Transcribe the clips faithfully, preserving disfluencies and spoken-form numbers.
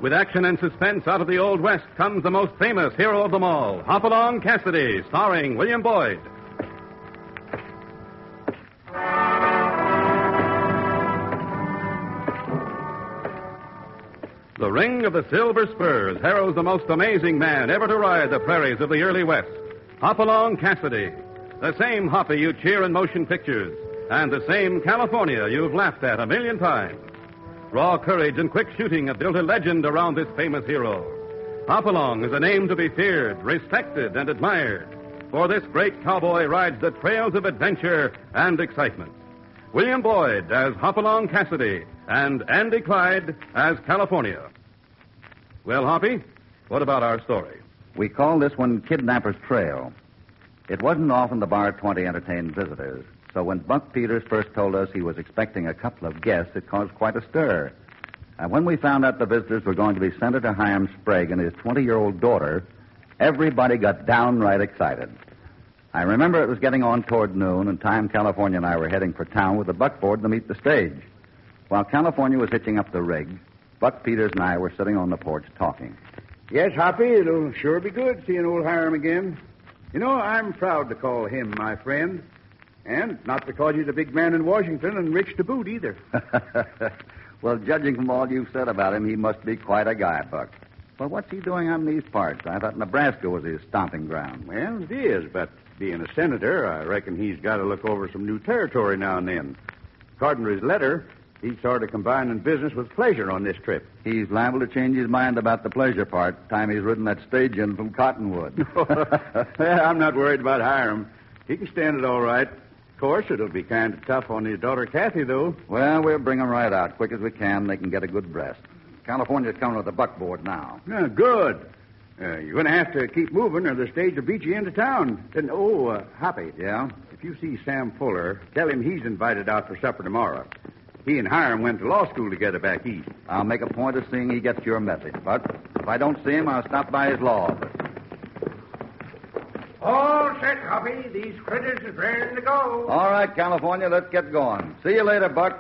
With action and suspense out of the Old West comes the most famous hero of them all, Hopalong Cassidy, starring William Boyd. The ring of the Silver Spurs heralds the most amazing man ever to ride the prairies of the early West, Hopalong Cassidy. The same Hoppy you cheer in motion pictures, and the same California you've laughed at a million times. Raw courage and quick shooting have built a legend around this famous hero. Hopalong is a name to be feared, respected, and admired, for this great cowboy rides the trails of adventure and excitement. William Boyd as Hopalong Cassidy, and Andy Clyde as California. Well, Hoppy, what about our story? We call this one Kidnapper's Trail. It wasn't often the Bar twenty entertained visitors, so when Buck Peters first told us he was expecting a couple of guests, it caused quite a stir. And when we found out the visitors were going to be Senator Hiram Sprague and his twenty-year-old daughter, everybody got downright excited. I remember it was getting on toward noon, and Time California and I were heading for town with the buckboard to meet the stage. While California was hitching up the rig, Buck Peters and I were sitting on the porch talking. Yes, Hoppy, it'll sure be good seeing old Hiram again. You know, I'm proud to call him my friend. And not because he's a big man in Washington and rich to boot, either. Well, judging from all you've said about him, he must be quite a guy, Buck. But what's he doing on these parts? I thought Nebraska was his stomping ground. Well, it is, but being a senator, I reckon he's got to look over some new territory now and then. According to his letter, he's sort of combining business with pleasure on this trip. He's liable to change his mind about the pleasure part time he's ridden that stage in from Cottonwood. I'm not worried about Hiram. He can stand it all right. Of course, it'll be kind of tough on his daughter, Kathy, though. Well, we'll bring them right out quick as we can. They can get a good breast. California's coming with the buckboard now. Yeah, good. Uh, you're going to have to keep moving or the stage will beat you into town. And, oh, uh, Hoppy. Yeah? If you see Sam Fuller, tell him he's invited out for supper tomorrow. He and Hiram went to law school together back east. I'll make a point of seeing he gets your message, but if I don't see him, I'll stop by his law office. All set, Hoppy. These critters is ready to go. All right, California, let's get going. See you later, Buck.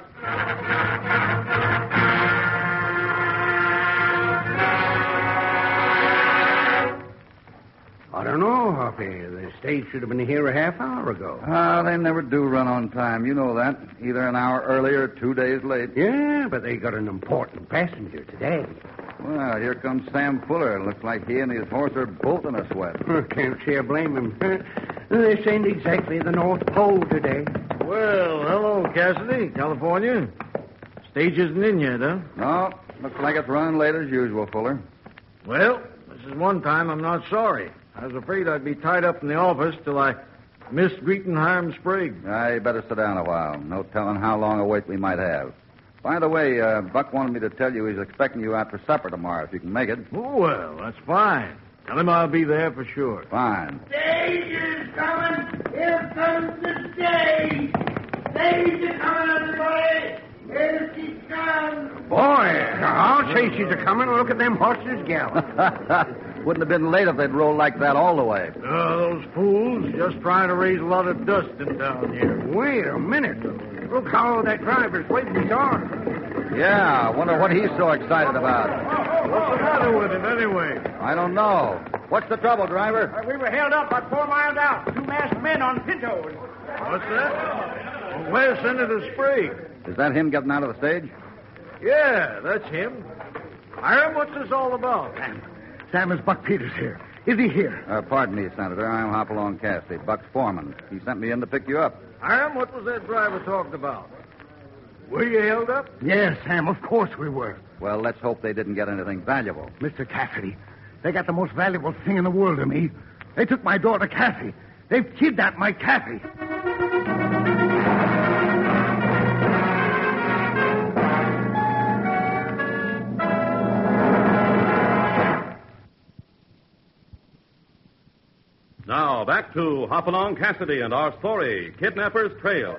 I don't know, Hoppy. The stage should have been here a half hour ago. Ah, they never do run on time. You know that. Either an hour earlier or two days late. Yeah, but they got an important passenger today. Well, here comes Sam Fuller. Looks like he and his horse are both in a sweat. Can't say I blame him. This ain't exactly the North Pole today. Well, hello, Cassidy, California. Stage isn't in yet, huh? No, looks like it's running late as usual, Fuller. Well, this is one time I'm not sorry. I was afraid I'd be tied up in the office till I missed greeting Hiram Sprague. Ah, you better sit down a while. No telling how long a wait we might have. By the way, uh, Buck wanted me to tell you he's expecting you out for supper tomorrow, if you can make it. Oh, well, that's fine. Tell him I'll be there for sure. Fine. Stage is coming. Here comes the stage. Stage is coming, everybody. Here she comes. Boy, I'll say she's a-coming. Look at them horses gallop. Wouldn't have been late if they'd rolled like that all the way. Uh, those fools just trying to raise a lot of dust in down here. Wait a minute. Look how that driver's waving his arm. Yeah, I wonder what he's so excited about. What's the matter with him, anyway? I don't know. What's the trouble, driver? Uh, we were held up about four miles out. Two masked men on pintos. What's that? Well, where's Senator Sprague? Is that him getting out of the stage? Yeah, that's him. Hiram, what's this all about? Sam, Sam, is Buck Peters here? Is he here? Uh, pardon me, Senator. I'm Hopalong Cassidy, Buck's foreman. He sent me in to pick you up. Hiram, what was that driver talking about? Were you held up? Yes, Sam, of course we were. Well, let's hope they didn't get anything valuable. Mister Cassidy, they got the most valuable thing in the world to me. They took my daughter, Kathy. They've kidnapped my Kathy. Now, back to Hopalong Cassidy and our story, Kidnapper's Trail.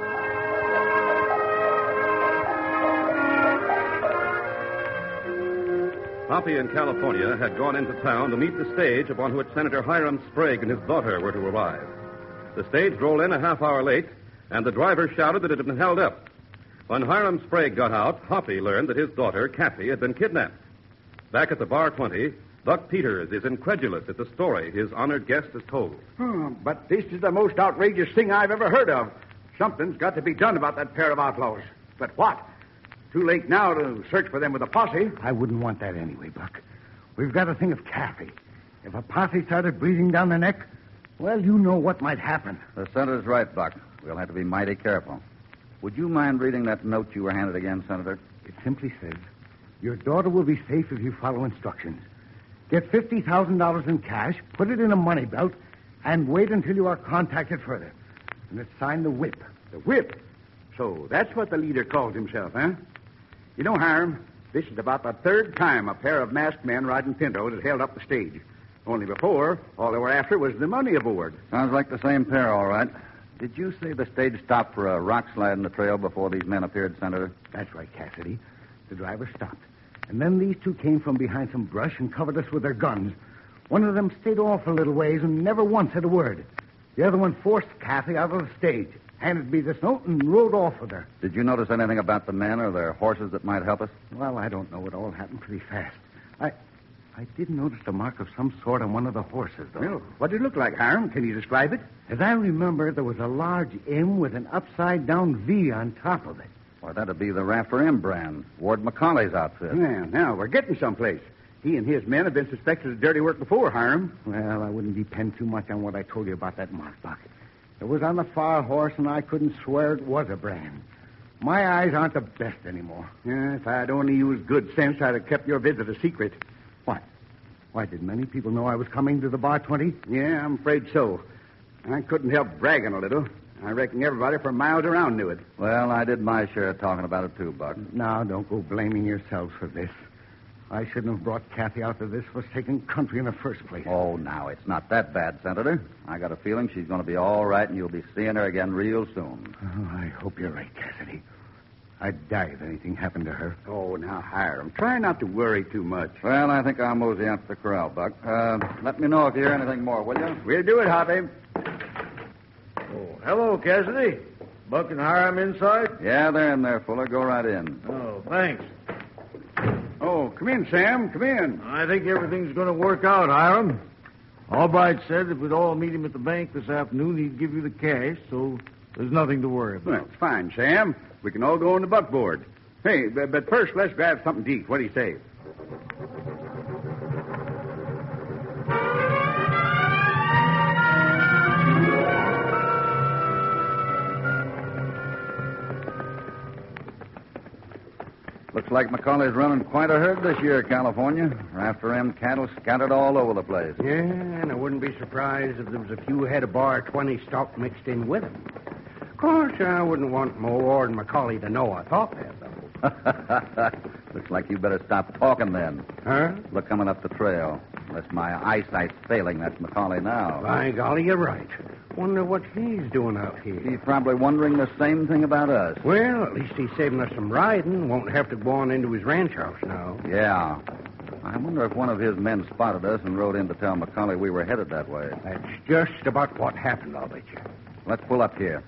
Hoppy and California had gone into town to meet the stage upon which Senator Hiram Sprague and his daughter were to arrive. The stage rolled in a half hour late, and the driver shouted that it had been held up. When Hiram Sprague got out, Hoppy learned that his daughter, Kathy, had been kidnapped. Back at the Bar twenty, Buck Peters is incredulous at the story his honored guest has told. Hmm, but this is the most outrageous thing I've ever heard of. Something's got to be done about that pair of outlaws. But what? Too late now to search for them with a posse. I wouldn't want that anyway, Buck. We've got to think of Kathy. If a posse started breathing down the neck, well, you know what might happen. The Senator's right, Buck. We'll have to be mighty careful. Would you mind reading that note you were handed again, Senator? It simply says, your daughter will be safe if you follow instructions. Get fifty thousand dollars in cash, put it in a money belt, and wait until you are contacted further. And it's signed the whip. The whip? So that's what the leader calls himself, huh? You know, Hiram, this is about the third time a pair of masked men riding pintos has held up the stage. Only before, all they were after was the money aboard. Sounds like the same pair, all right. Did you say the stage stopped for a rock slide in the trail before these men appeared, Senator? That's right, Cassidy. The driver stopped. And then these two came from behind some brush and covered us with their guns. One of them stayed off a little ways and never once said a word. The other one forced Kathy out of the stage, handed me this note, and rode off with her. Did you notice anything about the men or their horses that might help us? Well, I don't know. It all happened pretty fast. I I did notice a mark of some sort on one of the horses, though. Well, what did it look like, Hiram? Can you describe it? As I remember, there was a large M with an upside-down V on top of it. Well, that'd be the Rafter M brand, Ward McCauley's outfit. Yeah, now, we're getting someplace. He and his men have been suspected of dirty work before, Hiram. Well, I wouldn't depend too much on what I told you about that mark, Buck. It was on the far horse, and I couldn't swear it was a brand. My eyes aren't the best anymore. Yeah, if I'd only used good sense, I'd have kept your visit a secret. What? Why, did many people know I was coming to the Bar twenty? Yeah, I'm afraid so. I couldn't help bragging a little. I reckon everybody for miles around knew it. Well, I did my share of talking about it, too, Buck. Now, don't go blaming yourselves for this. I shouldn't have brought Kathy out to this forsaken country in the first place. Oh, now, it's not that bad, Senator. I got a feeling she's going to be all right, and you'll be seeing her again real soon. Oh, I hope you're right, Cassidy. I'd die if anything happened to her. Oh, now, Hiram, try not to worry too much. Well, I think I'll mosey out to the corral, Buck. Uh, let me know if you hear anything more, will you? We'll do it, Hoppy. Oh, hello, Cassidy. Buck and Hiram inside? Yeah, they're in there, Fuller. Go right in. Oh, thanks. Oh, come in, Sam. Come in. I think everything's going to work out, Hiram. Albright said if we'd all meet him at the bank this afternoon, he'd give you the cash, so there's nothing to worry about. Well, it's fine, Sam. We can all go on the buckboard. Hey, but, but first, let's grab something to eat. What do you say? Looks like McCauley's running quite a herd this year, California. Rafter M cattle scattered all over the place. Yeah, and I wouldn't be surprised if there was a few head of Bar twenty stock mixed in with them. Of course, I wouldn't want Mo Ward and McCauley to know I thought that, though. Looks like you better stop talking then. Huh? Look coming up the trail. Unless my eyesight's failing, that's McCauley now. By golly, you're right. Wonder what he's doing out here. He's probably wondering the same thing about us. Well, at least he's saving us some riding. Won't have to go on into his ranch house now. Yeah. I wonder if one of his men spotted us and rode in to tell McCauley we were headed that way. That's just about what happened, I'll bet you. Let's pull up here.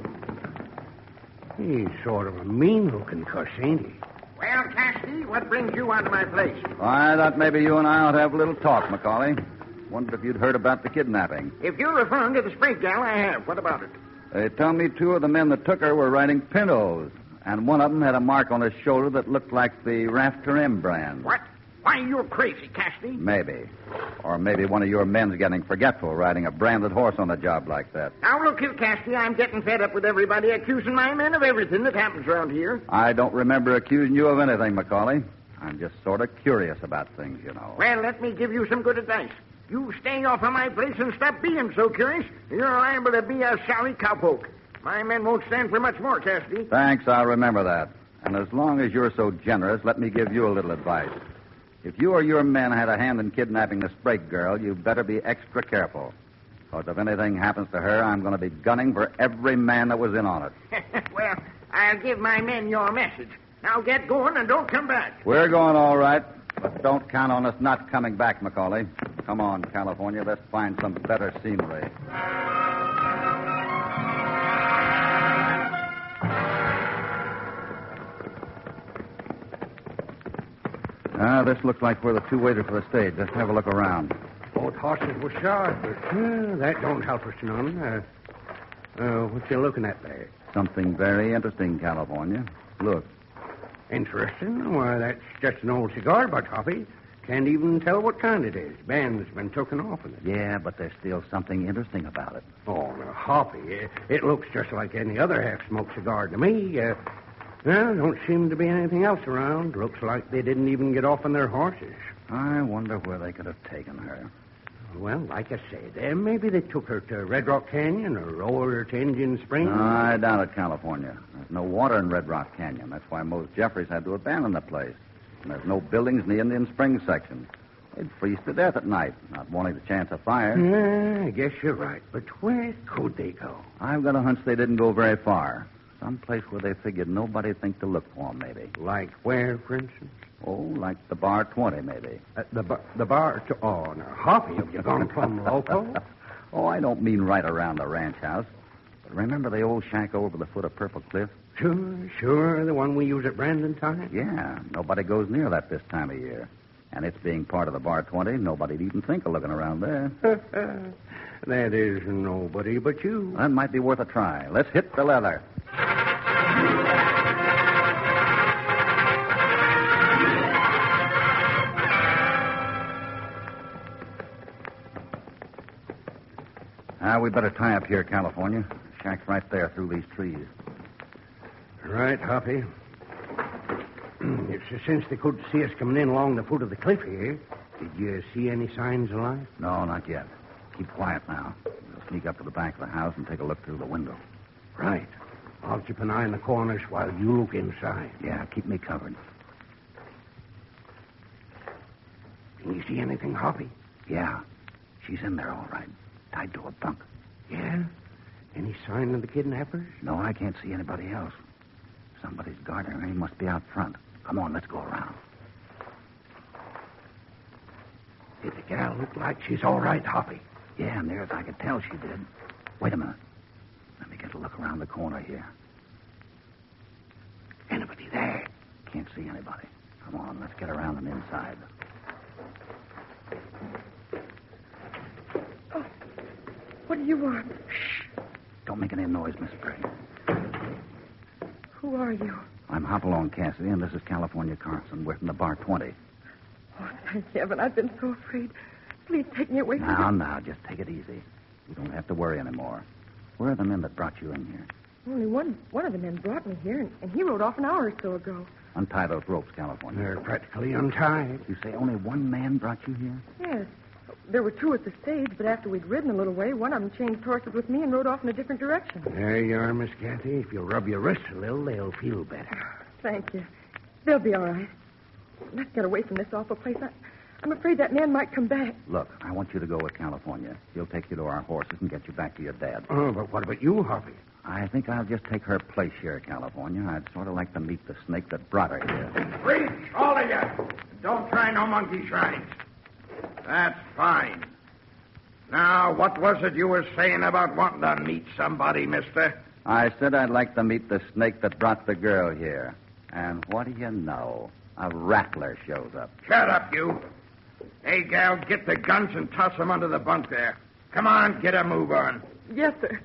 He's sort of a mean-looking cuss, ain't he? Well, Cassidy, what brings you onto my place? I thought maybe you and I ought to have a little talk, McCauley. Wondered if you'd heard about the kidnapping. If you're referring to the Sprigg gal, I have. What about it? They tell me two of the men that took her were riding pintos, and one of them had a mark on his shoulder that looked like the Rafter M brand. What? Why, you're crazy, Cassidy. Maybe. Or maybe one of your men's getting forgetful riding a branded horse on a job like that. Now, look here, Cassidy. I'm getting fed up with everybody accusing my men of everything that happens around here. I don't remember accusing you of anything, McCauley. I'm just sort of curious about things, you know. Well, let me give you some good advice. You stay off of my place and stop being so curious. You're liable to be a sorry cowpoke. My men won't stand for much more, Cassidy. Thanks, I'll remember that. And as long as you're so generous, let me give you a little advice. If you or your men had a hand in kidnapping the Sprague girl, you'd better be extra careful. Because if anything happens to her, I'm going to be gunning for every man that was in on it. Well, I'll give my men your message. Now get going and don't come back. We're going all right, but don't count on us not coming back, McCauley. Come on, California, let's find some better scenery. Ah, this looks like where the two waited for the stage. Let's have a look around. Both horses were shod, but uh, that don't help us none. Uh, uh, what you looking at there? Something very interesting, California. Look. Interesting? Why, that's just an old cigar butt, Hoppy. Can't even tell what kind it is. Band's been taken off in it. Yeah, but there's still something interesting about it. Oh, now, Hoppy, it, it looks just like any other half-smoked cigar to me. Uh, well, don't seem to be anything else around. Looks like they didn't even get off on their horses. I wonder where they could have taken her. Well, like I said, uh, maybe they took her to Red Rock Canyon or over to Indian Springs. No, I doubt it, California. There's no water in Red Rock Canyon. That's why most Jeffries had to abandon the place. And there's no buildings in the Indian Springs section. They'd freeze to death at night, not wanting the chance of fire. Yeah, I guess you're right. But where could they go? I've got a hunch they didn't go very far. Someplace where they figured nobody'd think to look for them, maybe. Like where, for instance? Oh, like the Bar twenty, maybe. Uh, the, bar, the bar... To, oh, now, Hoppy, have you gone plumb loco? Oh, I don't mean right around the ranch house. But remember the old shack over the foot of Purple Cliff? Sure, sure. The one we use at Brandon time? Yeah. Nobody goes near that this time of year. And it's being part of the Bar twenty, nobody'd even think of looking around there. That is nobody but you. That might be worth a try. Let's hit the leather. Ah, we better tie up here, California. Shack's right there through these trees. Right, Hoppy. It's since they could see us coming in along the foot of the cliff here. Did you see any signs of life? No, not yet. Keep quiet now. We'll sneak up to the back of the house and take a look through the window. Right. I'll keep an eye on the corners while you look inside. Yeah, keep me covered. Can you see anything, Hoppy? Yeah. She's in there, all right. Tied to a bunk. Yeah? Any sign of the kidnappers? No, I can't see anybody else. Somebody's guarding her. He must be out front. Come on, let's go around. Did the gal look like she's all right, Hoppy? Yeah, near as I could tell she did. Wait a minute. Let me get a look around the corner here. Anybody there? Can't see anybody. Come on, let's get around and inside. Oh, what do you want? Shh. Don't make any noise, Miss Sprague. Who are you? I'm Hopalong Cassidy, and this is California Carson. We're from the Bar twenty. Oh, thank heaven. I've been so afraid. Please take me away from Now, you. now, just take it easy. You don't have to worry anymore. Where are the men that brought you in here? Only one one of the men brought me here, and, and he rode off an hour or so ago. Untie those ropes, California. They're practically untied. You say only one man brought you here? Yes. There were two at the stage, but after we'd ridden a little way, one of them changed horses with me and rode off in a different direction. There you are, Miss Kathy. If you'll rub your wrists a little, they'll feel better. Thank you. They'll be all right. Let's get away from this awful place. I, I'm afraid that man might come back. Look, I want you to go with California. He'll take you to our horses and get you back to your dad. Oh, but what about you, Hoppy? I think I'll just take her place here, California. I'd sort of like to meet the snake that brought her here. Reach, all of you. Don't try no monkey shines. That's fine. Now, what was it you were saying about wanting to meet somebody, mister? I said I'd like to meet the snake that brought the girl here. And what do you know? A rattler shows up. Shut up, you. Hey, gal, get the guns and toss them under the bunk there. Come on, get a move on. Yes, sir.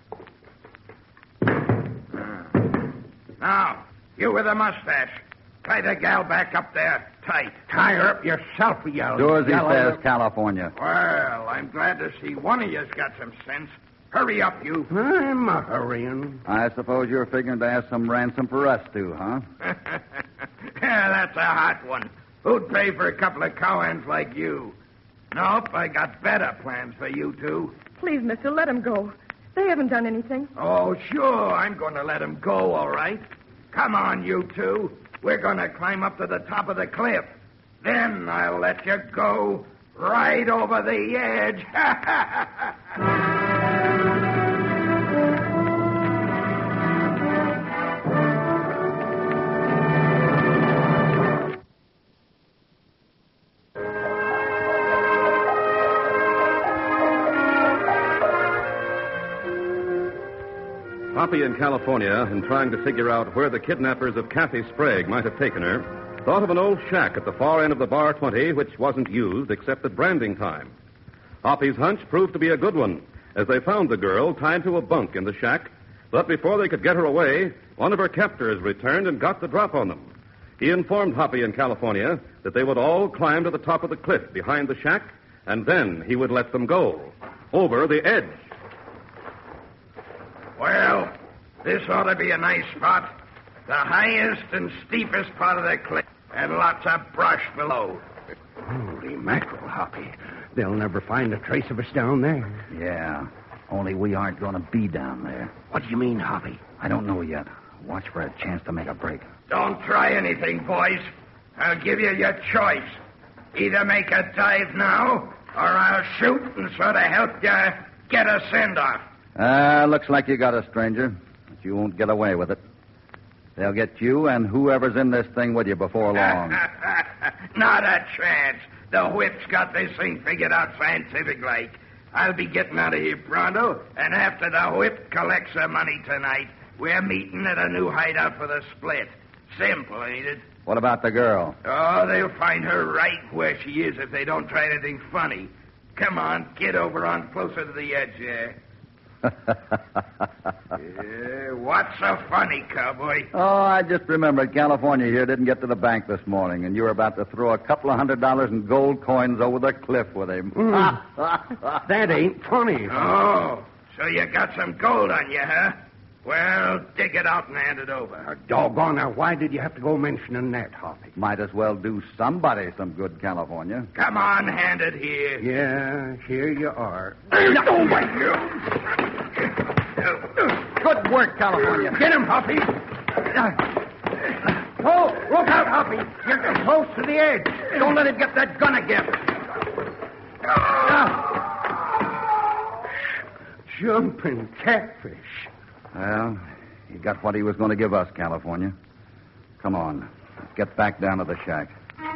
Now, you with the mustache. Tie the gal back up there tight. Tie her up yourself, you yell. Do as he yell says, over- California. Well, I'm glad to see one of you's got some sense. Hurry up, you. I'm a hurrying. I suppose you're figuring to ask some ransom for us, too, huh? Yeah, that's a hot one. Who'd pay for a couple of cowhands like you? Nope, I got better plans for you two. Please, mister, let him go. They haven't done anything. Oh, sure, I'm going to let him go, all right. Come on, you two. We're going to climb up to the top of the cliff. Then I'll let you go right over the edge. Hoppy in California, in trying to figure out where the kidnappers of Kathy Sprague might have taken her, thought of an old shack at the far end of the Bar twenty which wasn't used except at branding time. Hoppy's hunch proved to be a good one, as they found the girl tied to a bunk in the shack, but before they could get her away, one of her captors returned and got the drop on them. He informed Hoppy in California that they would all climb to the top of the cliff behind the shack, and then he would let them go. Over the edge. Well, this ought to be a nice spot. The highest and steepest part of the cliff, and lots of brush below. Holy mackerel, Hoppy. They'll never find a trace of us down there. Yeah, only we aren't going to be down there. What do you mean, Hoppy? I don't know yet. Watch for a chance to make a break. Don't try anything, boys. I'll give you your choice. Either make a dive now, or I'll shoot and sort of help you get a send-off. Ah, uh, looks like you got us, stranger. But you won't get away with it. They'll get you and whoever's in this thing with you before long. Not a chance. The whip's got this thing figured out scientific-like. I'll be getting out of here pronto, and after the whip collects the money tonight, we're meeting at a new hideout for the split. Simple, ain't it? What about the girl? Oh, they'll find her right where she is if they don't try anything funny. Come on, get over on closer to the edge there. Yeah, what's so funny, cowboy? Oh, I just remembered California here didn't get to the bank this morning, and you were about to throw a couple of hundred dollars in gold coins over the cliff with him. Mm. That ain't funny. Oh, so you got some gold on you, huh? Well, dig it out and hand it over. Uh, doggone, now, why did you have to go mentioning that, Hoppy? Might as well do somebody some good, California. Come on, hand it here. Yeah, here you are. Oh, my Good work, California. Get him, Hoppy. Oh, look out, Hoppy. You're getting close to the edge. Don't let him get that gun again. Jumping catfish. Well, he got what he was going to give us, California. Come on. Let's get back down to the shack.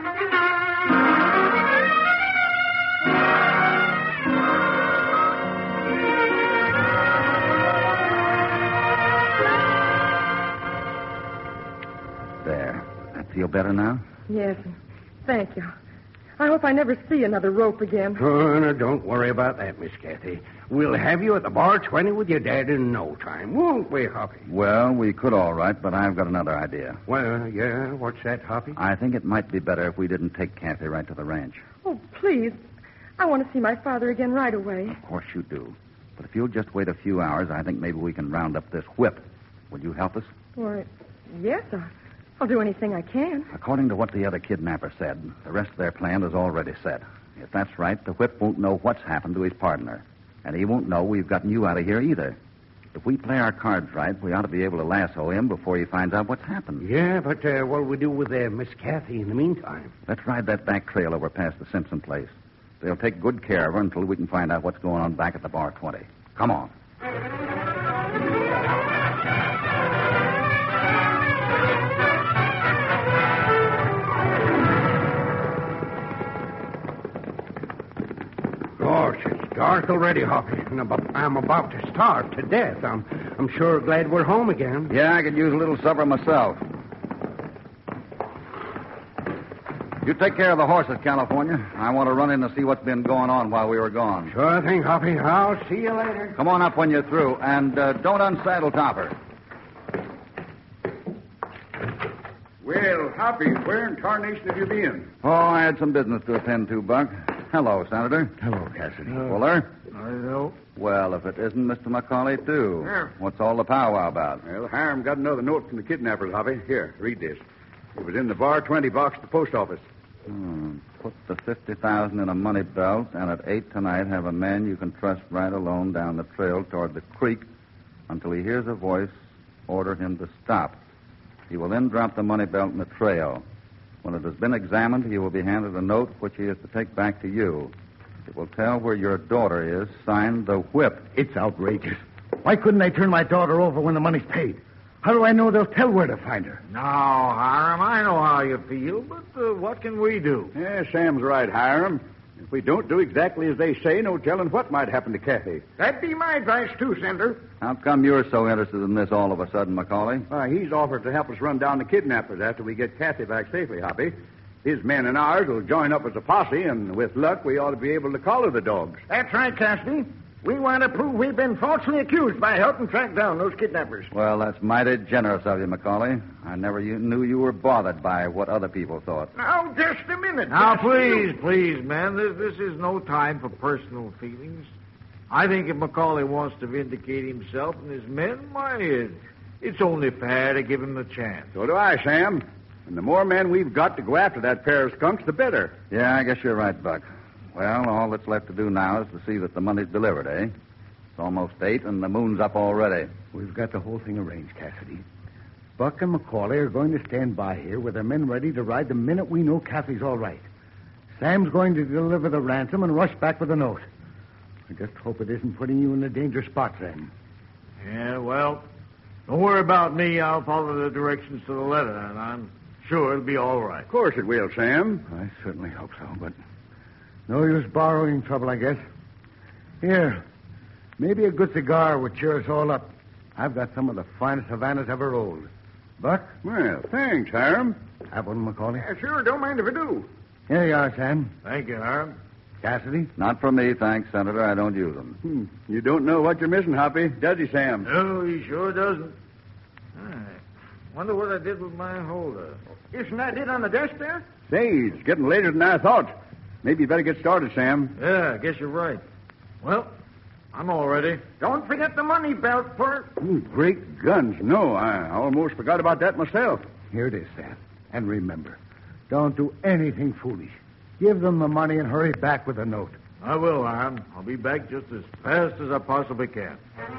There. That feel better now? Yes, thank you. I hope I never see another rope again. Oh, no, don't worry about that, Miss Kathy. We'll have you at the Bar twenty with your dad in no time, won't we, Hoppy? Well, we could all right, but I've got another idea. Well, yeah, what's that, Hoppy? I think it might be better if we didn't take Kathy right to the ranch. Oh, please. I want to see my father again right away. Of course you do. But if you'll just wait a few hours, I think maybe we can round up this whip. Will you help us? Why, yes, I, I'll do anything I can. According to what the other kidnapper said, the rest of their plan is already set. If that's right, the whip won't know what's happened to his partner. And he won't know we've gotten you out of here either. If we play our cards right, we ought to be able to lasso him before he finds out what's happened. Yeah, but uh, what'll we do with uh, Miss Kathy in the meantime? Let's ride that back trail over past the Simpson place. They'll take good care of her until we can find out what's going on back at the Bar twenty. Come on. Gosh, it's dark already, Hoppy, and I'm about to starve to death. I'm, I'm sure glad we're home again. Yeah, I could use a little supper myself. You take care of the horses, California. I want to run in to see what's been going on while we were gone. Sure thing, Hoppy. I'll see you later. Come on up when you're through, and uh, don't unsaddle Topper. Well, Hoppy, where in tarnation have you been? Oh, I had some business to attend to, Buck. Hello, Senator. Hello, Cassidy. Uh, Fuller? I know. Well, if it isn't Mister Macaulay, too. Yeah. What's all the powwow about? Well, Hiram got another note from the kidnappers, Hoppy. Here, read this. It was in the Bar twenty box at the post office. Hmm. Put the fifty thousand dollars in a money belt, and at eight tonight have a man you can trust right alone down the trail toward the creek until he hears a voice order him to stop. He will then drop the money belt in the trail. When it has been examined, he will be handed a note which he is to take back to you. It will tell where your daughter is, signed the whip. It's outrageous. Why couldn't they turn my daughter over when the money's paid? How do I know they'll tell where to find her? No, Hiram, I know how you feel, but uh, what can we do? Yeah, Sam's right, Hiram. If If we don't do exactly as they say, no telling what might happen to Kathy. That'd be my advice, too, Senator. How come you're so interested in this all of a sudden, Macaulay? Why, he's offered to help us run down the kidnappers after we get Kathy back safely, Hoppy. His men and ours will join up as a posse, and with luck, we ought to be able to collar the dogs. That's right, Cassidy. We want to prove we've been falsely accused by helping track down those kidnappers. Well, that's mighty generous of you, Macaulay. I never you knew you were bothered by what other people thought. Now, just a minute. Now, Cassidy. please, please, man, this, this is no time for personal feelings. I think if Macaulay wants to vindicate himself and his men, why, it, it's only fair to give him the chance. So do I, Sam. And the more men we've got to go after that pair of skunks, the better. Yeah, I guess you're right, Buck. Well, all that's left to do now is to see that the money's delivered, eh? It's almost eight, and the moon's up already. We've got the whole thing arranged, Cassidy. Buck and Macaulay are going to stand by here with their men ready to ride the minute we know Kathy's all right. Sam's going to deliver the ransom and rush back with a note. I just hope it isn't putting you in a dangerous spot, Sam. Yeah, well, don't worry about me. I'll follow the directions to the letter, and I'm sure it'll be all right. Of course it will, Sam. I certainly hope so, but no use borrowing trouble, I guess. Here, maybe a good cigar would cheer us all up. I've got some of the finest Havanas ever rolled. Buck? Well, thanks, Hiram. Have one, Macaulay? Yeah, sure, don't mind if I do. Here you are, Sam. Thank you, Hiram. Cassidy? Not for me, thanks, Senator. I don't use them. Hmm. You don't know what you're missing, Hoppy, does he, Sam? No, he sure doesn't. I wonder what I did with my holder. Isn't that it on the desk there? Say, it's getting later than I thought. Maybe you better get started, Sam. Yeah, I guess you're right. Well, I'm all ready. Don't forget the money belt, for Ooh, great guns. No, I almost forgot about that myself. Here it is, Sam. And remember, don't do anything foolish. Give them the money and hurry back with a note. I will, Hiram. I'll be back just as fast as I possibly can.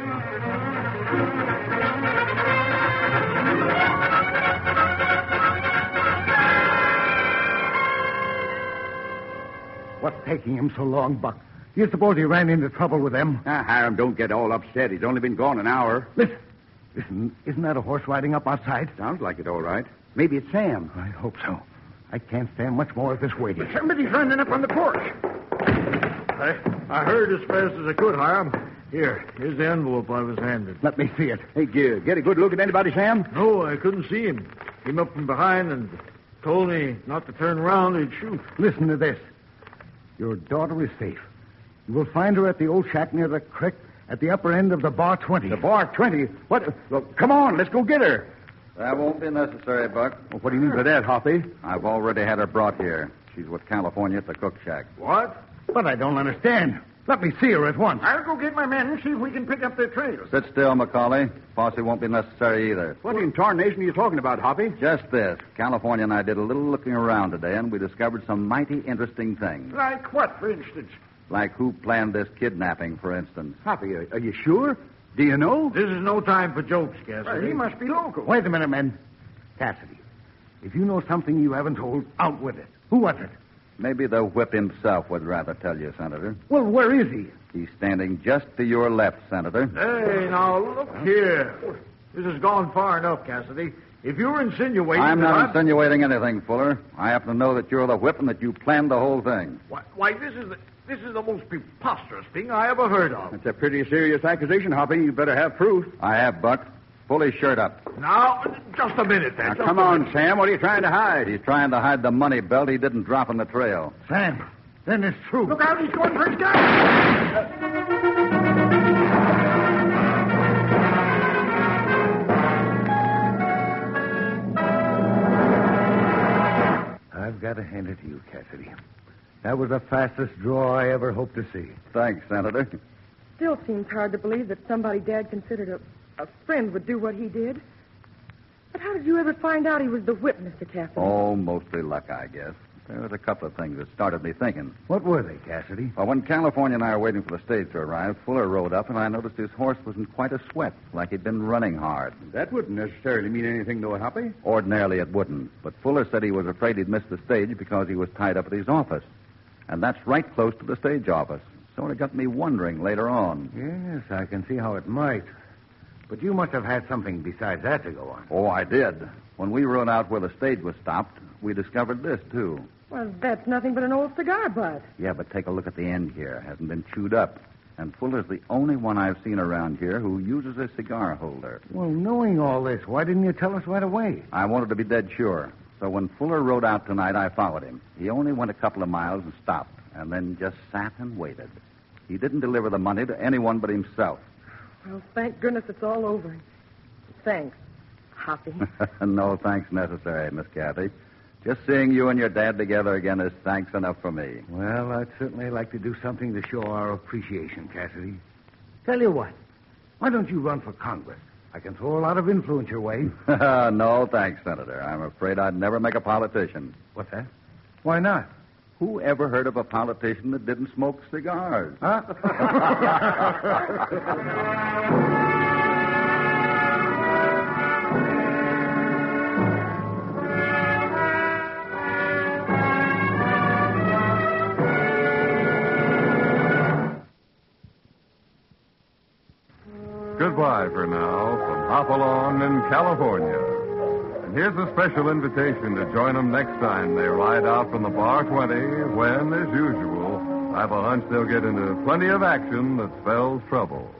What's taking him so long, Buck? Do you suppose he ran into trouble with them? Ah, Hiram, don't get all upset. He's only been gone an hour. Listen. Listen, isn't that a horse riding up outside? Sounds like it, all right. Maybe it's Sam. I hope so. I can't stand much more of this waiting. somebody's running up on the porch. I, I heard as fast as I could, Hiram. Here, here's the envelope I was handed. Let me see it. Hey, get, get a good look at anybody, Sam? No, I couldn't see him. Came up from behind and told me not to turn around. He'd shoot. Listen to this. Your daughter is safe. You will find her at the old shack near the creek at the upper end of the Bar twenty. The Bar twenty? What? Well, come on, let's go get her. That won't be necessary, Buck. Well, what do you mean by that, Hoppy? I've already had her brought here. She's with California at the cook shack. What? But I don't understand. Let me see her at once. I'll go get my men and see if we can pick up their trail. Sit still, Macaulay. Posse won't be necessary either. What in tarnation are you talking about, Hoppy? Just this. California and I did a little looking around today, and we discovered some mighty interesting things. Like what, for instance? Like who planned this kidnapping, for instance. Hoppy, are, are you sure? Do you know? This is no time for jokes, Cassidy. Well, he must be local. Wait a minute, men. Cassidy, if you know something you haven't told, out with it. Who was it? Maybe the whip himself would rather tell you, Senator. Well, where is he? He's standing just to your left, Senator. Hey, now, look here. This has gone far enough, Cassidy. If you're insinuating I'm that not I'm... insinuating anything, Fuller. I happen to know that you're the whip and that you planned the whole thing. Why, why, this is the, this is the most preposterous thing I ever heard of. That's a pretty serious accusation, Hoppy. You better have proof. I have, Buck. Pull his shirt up. Now, just a minute, then. Now, Just come a on, minute. Sam. What are you trying to hide? He's trying to hide the money belt he didn't drop in the trail. Sam, then it's true. Look out, he's going for his gun. I've got to hand it to you, Cassidy. That was the fastest draw I ever hoped to see. Thanks, Senator. Still seems hard to believe that somebody Dad considered a, a friend would do what he did. But how did you ever find out he was the whip, Mister Cassidy? Oh, mostly luck, I guess. There was a couple of things that started me thinking. What were they, Cassidy? Well, when California and I were waiting for the stage to arrive, Fuller rode up, and I noticed his horse was in quite a sweat, like he'd been running hard. That wouldn't necessarily mean anything, though, Hoppy. Ordinarily, it wouldn't. But Fuller said he was afraid he'd miss the stage because he was tied up at his office. And that's right close to the stage office. Sort of got me wondering later on. Yes, I can see how it might. But you must have had something besides that to go on. Oh, I did. When we rode out where the stage was stopped, we discovered this, too. Well, that's nothing but an old cigar butt. Yeah, but take a look at the end here. Hasn't been chewed up. And Fuller's the only one I've seen around here who uses a cigar holder. Well, knowing all this, why didn't you tell us right away? I wanted to be dead sure. So when Fuller rode out tonight, I followed him. He only went a couple of miles and stopped, and then just sat and waited. He didn't deliver the money to anyone but himself. Well, thank goodness it's all over. Thanks, Hoppy. No thanks necessary, Miss Kathy. Just seeing you and your dad together again is thanks enough for me. Well, I'd certainly like to do something to show our appreciation, Cassidy. Tell you what, why don't you run for Congress? I can throw a lot of influence your way. No, thanks, Senator. I'm afraid I'd never make a politician. What's that? Why not? Who ever heard of a politician that didn't smoke cigars? Huh? Goodbye for now from Hopalong in California. And here's a special invitation to join them next time they ride out from the Bar twenty when, as usual, I have a hunch they'll get into plenty of action that spells trouble.